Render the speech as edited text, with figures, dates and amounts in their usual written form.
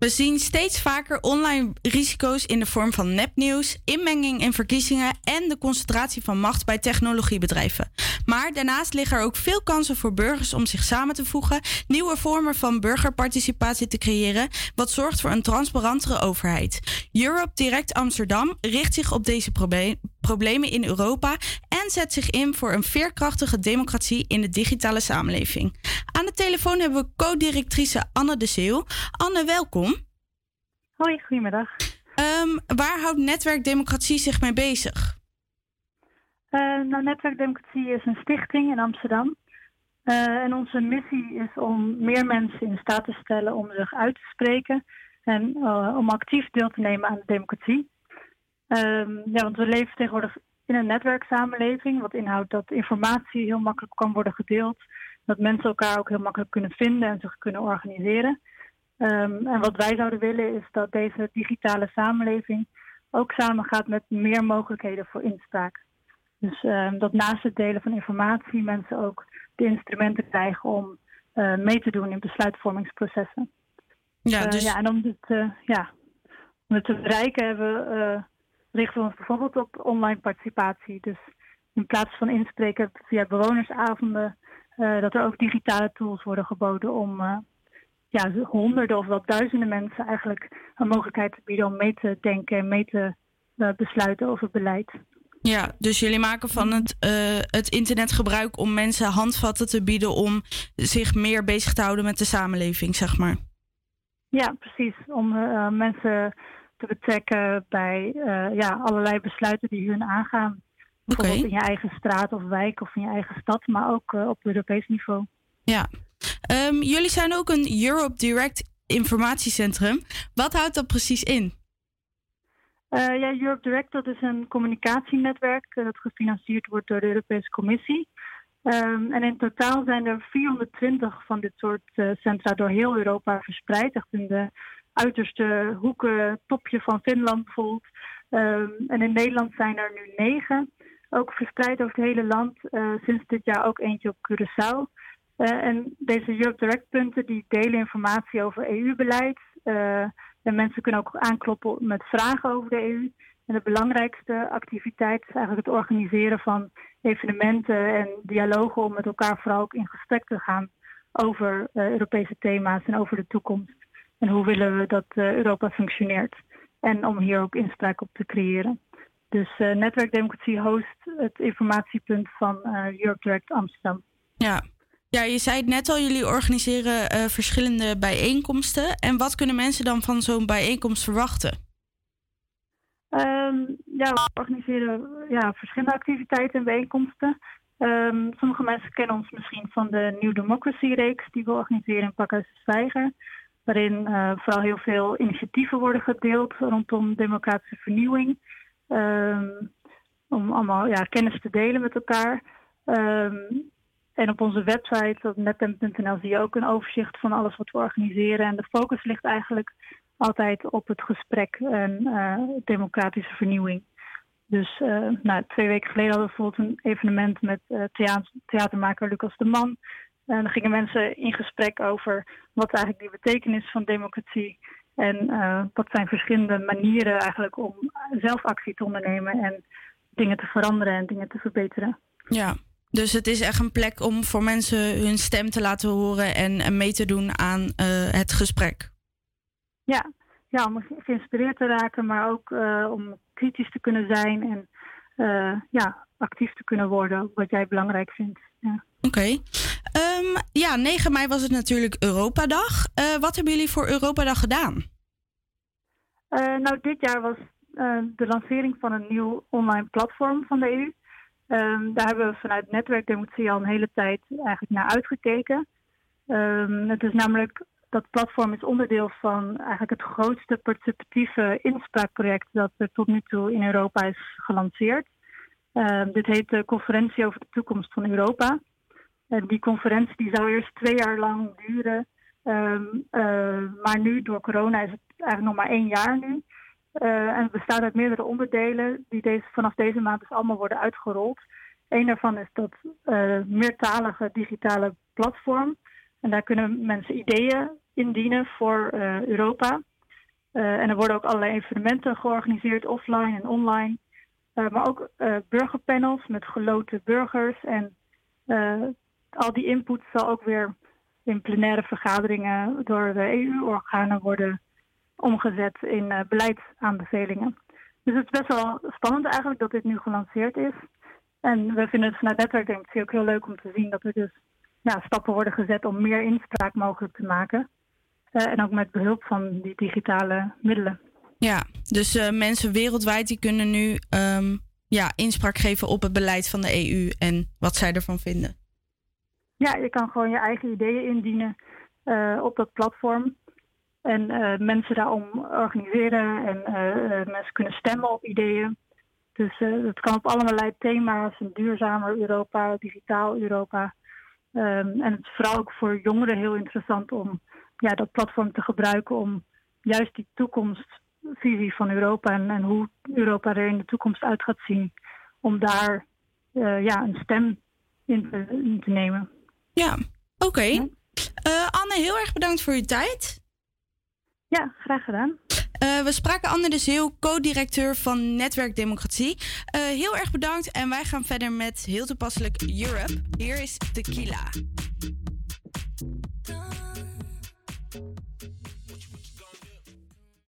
We zien steeds vaker online risico's in de vorm van nepnieuws, inmenging in verkiezingen en de concentratie van macht bij technologiebedrijven. Maar daarnaast liggen er ook veel kansen voor burgers om zich samen te voegen, nieuwe vormen van burgerparticipatie te creëren, wat zorgt voor een transparantere overheid. Europe Direct Amsterdam richt zich op deze problemen in Europa en zet zich in voor een veerkrachtige democratie in de digitale samenleving. Aan de telefoon hebben we co-directrice Anne de Zeeuw. Anne, welkom. Hoi, goedemiddag. Waar houdt Netwerk Democratie zich mee bezig? Netwerk Democratie is een stichting in Amsterdam. En onze missie is om meer mensen in staat te stellen om zich uit te spreken en om actief deel te nemen aan de democratie. Want we leven tegenwoordig in een netwerksamenleving, wat inhoudt dat informatie heel makkelijk kan worden gedeeld, dat mensen elkaar ook heel makkelijk kunnen vinden en zich kunnen organiseren. En wat wij zouden willen is dat deze digitale samenleving ook samengaat met meer mogelijkheden voor inspraak. Dus dat naast het delen van informatie mensen ook de instrumenten krijgen om mee te doen in besluitvormingsprocessen. En om dit te bereiken richten we ons bijvoorbeeld op online participatie. Dus in plaats van inspreken via bewonersavonden, dat er ook digitale tools worden geboden om honderden of wel duizenden mensen eigenlijk een mogelijkheid te bieden om mee te denken en mee te besluiten over beleid. Ja, dus jullie maken van het internet gebruik om mensen handvatten te bieden om zich meer bezig te houden met de samenleving, zeg maar. Ja, precies. Om mensen te betrekken bij allerlei besluiten die hun aangaan. Bijvoorbeeld in je eigen straat of wijk of in je eigen stad, maar ook op Europees niveau. Ja. Jullie zijn ook een Europe Direct informatiecentrum. Wat houdt dat precies in? Europe Direct, dat is een communicatienetwerk dat gefinancierd wordt door de Europese Commissie. En in totaal zijn er 420 van dit soort centra door heel Europa verspreid. Echt in de uiterste hoeken, topje van Finland bijvoorbeeld. En in Nederland zijn er nu 9. Ook verspreid over het hele land. Sinds dit jaar ook eentje op Curaçao. En deze Europe Direct punten die delen informatie over EU-beleid. En mensen kunnen ook aankloppen met vragen over de EU. En de belangrijkste activiteit is eigenlijk het organiseren van evenementen en dialogen om met elkaar vooral ook in gesprek te gaan over Europese thema's en over de toekomst. En hoe willen we dat Europa functioneert. En om hier ook inspraak op te creëren. Dus Netwerkdemocratie host het informatiepunt van Europe Direct Amsterdam. Ja, je zei het net al, jullie organiseren verschillende bijeenkomsten. En wat kunnen mensen dan van zo'n bijeenkomst verwachten? We organiseren verschillende activiteiten en bijeenkomsten. Sommige mensen kennen ons misschien van de New Democracy-reeks die we organiseren in Pakhuis de Zwijger. Waarin vooral heel veel initiatieven worden gedeeld rondom democratische vernieuwing. Om allemaal kennis te delen met elkaar. En op onze website, op nettem.nl, zie je ook een overzicht van alles wat we organiseren. En de focus ligt eigenlijk altijd op het gesprek en democratische vernieuwing. Dus 2 weken geleden hadden we bijvoorbeeld een evenement met theatermaker Lucas de Man. En dan gingen mensen in gesprek over wat eigenlijk die betekenis van democratie en wat zijn verschillende manieren eigenlijk om zelf actie te ondernemen en dingen te veranderen en dingen te verbeteren. Ja. Dus het is echt een plek om voor mensen hun stem te laten horen en mee te doen aan het gesprek. Ja, om geïnspireerd te raken, maar ook om kritisch te kunnen zijn en actief te kunnen worden, wat jij belangrijk vindt. Ja. Oké. 9 mei was het natuurlijk Europadag. Wat hebben jullie voor Europadag gedaan? Dit jaar was de lancering van een nieuw online platform van de EU. Daar hebben we vanuit Netwerkdemocratie al een hele tijd eigenlijk naar uitgekeken. Het is namelijk, dat platform is onderdeel van eigenlijk het grootste participatieve inspraakproject dat er tot nu toe in Europa is gelanceerd. Dit heet de Conferentie over de Toekomst van Europa. Die conferentie die zou eerst 2 jaar lang duren. Maar nu, door corona, is het eigenlijk nog maar 1 jaar nu. En het bestaat uit meerdere onderdelen die vanaf deze maand dus allemaal worden uitgerold. Eén daarvan is dat meertalige digitale platform. En daar kunnen mensen ideeën indienen voor Europa. En er worden ook allerlei evenementen georganiseerd, offline en online. Maar ook burgerpanels met geloten burgers. En al die input zal ook weer in plenaire vergaderingen door de EU-organen worden omgezet in beleidsaanbevelingen. Dus het is best wel spannend eigenlijk dat dit nu gelanceerd is. En we vinden het vanuit netwerkdemocratie ook heel leuk om te zien dat er dus stappen worden gezet om meer inspraak mogelijk te maken. En ook met behulp van die digitale middelen. Ja, dus mensen wereldwijd die kunnen nu inspraak geven op het beleid van de EU en wat zij ervan vinden. Ja, je kan gewoon je eigen ideeën indienen op dat platform. En mensen daarom organiseren en mensen kunnen stemmen op ideeën. Dus het kan op allerlei thema's, een duurzamer Europa, digitaal Europa. En het is vooral ook voor jongeren heel interessant om dat platform te gebruiken om juist die toekomstvisie van Europa en hoe Europa er in de toekomst uit gaat zien, om daar een stem in te nemen. Ja, oké. Ja. Anne, heel erg bedankt voor je tijd. Ja, graag gedaan. We spraken Anne de Zeeuw, co-directeur van Netwerk Democratie. Heel erg bedankt en wij gaan verder met heel toepasselijk Europe. Hier is Tequila.